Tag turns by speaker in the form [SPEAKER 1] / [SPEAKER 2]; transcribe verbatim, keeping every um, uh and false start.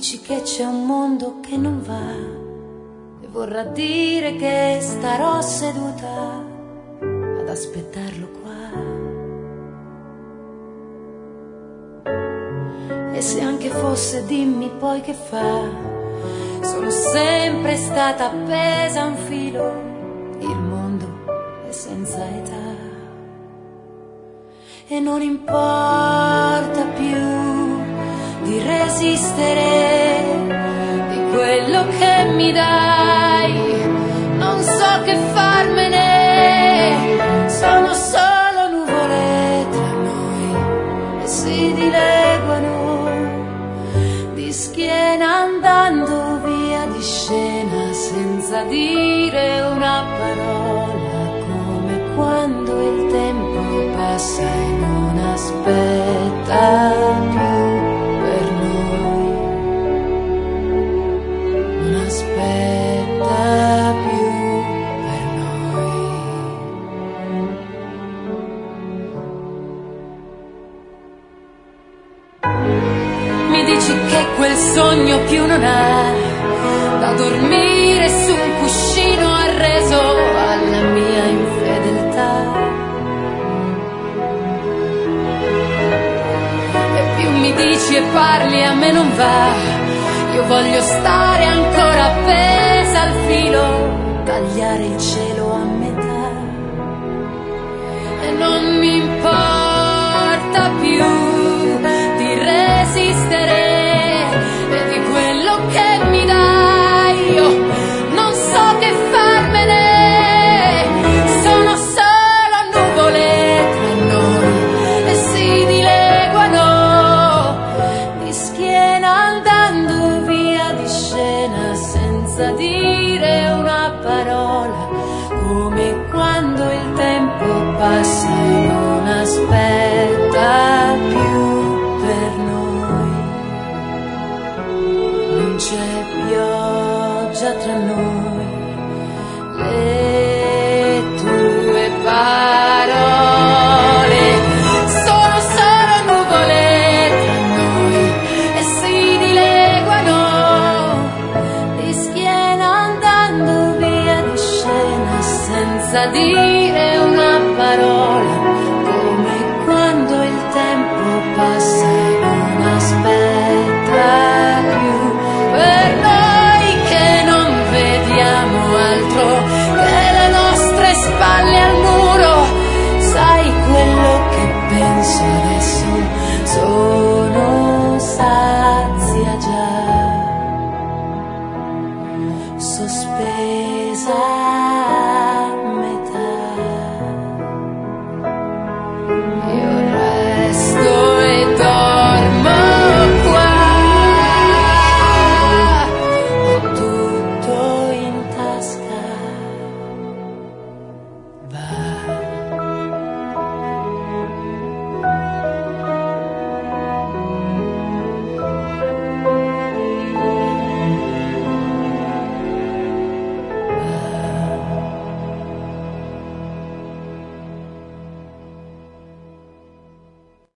[SPEAKER 1] dici che c'è un mondo che non va e vorrà dire che starò seduta ad aspettarlo qua. E se anche fosse, dimmi poi che fa. Sono sempre stata appesa a un filo, il mondo è senza età. E non importa più di resistere di quello che mi dai, non so che farmene, sono solo nuvole tra noi e si dileguano di schiena andando via di scena senza dire una parola, come quando il tempo passa e non aspetta più. Aspetta più per noi. Mi dici che quel sogno più non ha da dormire su un cuscino arreso alla mia infedeltà. E più mi dici e parli a me non va. Io voglio stare ancora appesa al filo, tagliare il cielo a metà. E non mi importa più di resistere e di quello che mi dai. Io non so che farmene, sono solo nuvole tra noi e si dileguano di schiena andando senza dire una parola, come quando il tempo passa e non aspetta più per noi. Non c'è pioggia tra noi, le tue parole sono solo nuvole tra noi e si dileguano di schiena andando via di scena senza dire